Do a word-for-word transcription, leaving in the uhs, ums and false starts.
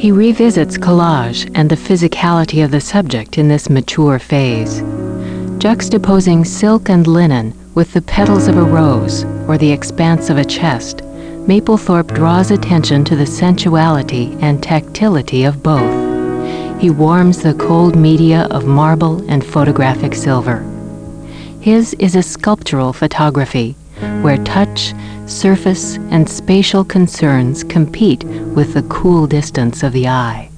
He revisits collage and the physicality of the subject in this mature phase. Juxtaposing silk and linen with the petals of a rose or the expanse of a chest, Mapplethorpe draws attention to the sensuality and tactility of both. He warms the cold media of marble and photographic silver. His is a sculptural photography, where touch, surface, and spatial concerns compete with the cool distance of the eye.